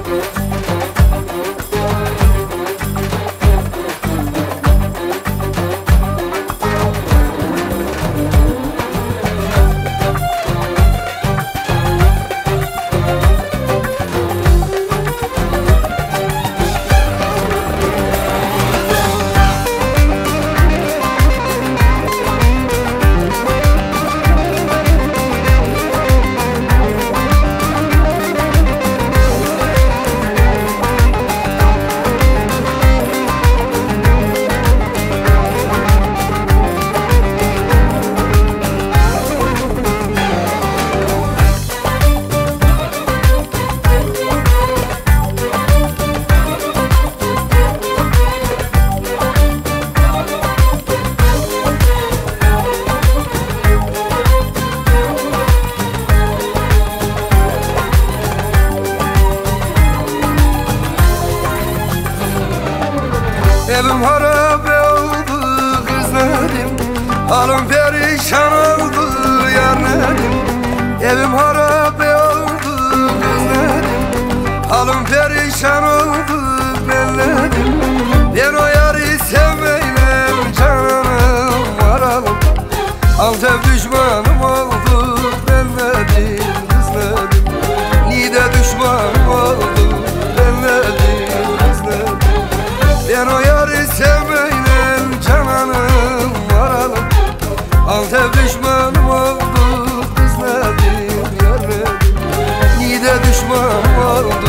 Evim harabe oldu kızlarım, halim perişan oldu yarlarım. Evim harabe oldu kızlarım, halim perişan oldu bellerim. Ben o yarı sevmeyle canım varalım, Antep düşmanım oldu bellerim kızlarım. Niğde düşmanım oldu bellerim kızlarım. Ben o yarı sevmeyle cananım varalım, Antep düşmanım oldu bizlerim yarım. Niğde düşmanım oldu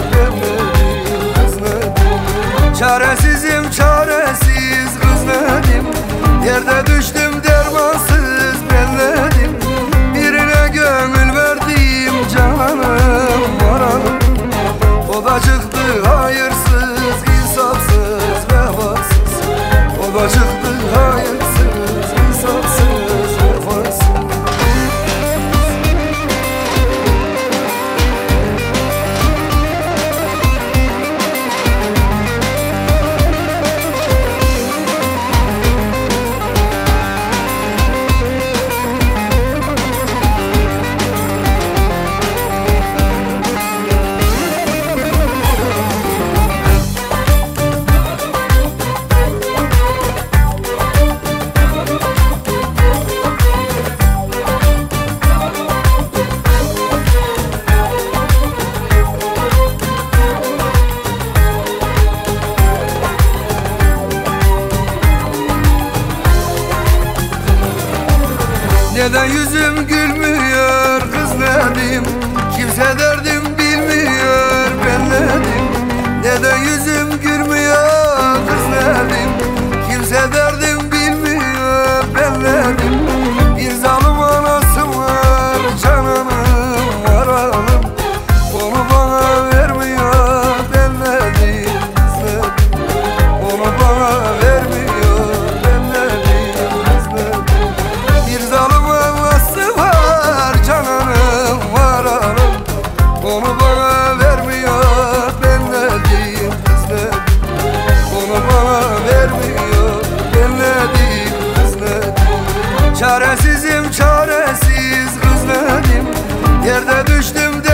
yerlerim kızlarım. Çaresizim çaresiz kızlarım, yerde düştüm dermansız bellerim. Birine gönül verdim cananım varalım, o da çıktı hayırsız, insafsız, vefasız. O da çıktı hayırsız, insafsız, vefasız. Neden yüzüm gülmüyor kızlarım, kimse derdim bilmiyor bellerim. Neden yüzüm gülmüyor kızlarım, kimse derdim bilmiyor bellerim. Bir zalim anası var cananım varalım, onu bana vermiyor bellerim kızlarım. Onu bana vermiyor bellerim kızlarım. Bir zalim anası var cananım varalım, onu bana vermiyor bellerim kızlarım. Onu bana vermiyor bellerim kızlarım. Çaresizim çaresiz kızlarım, yerde düştüm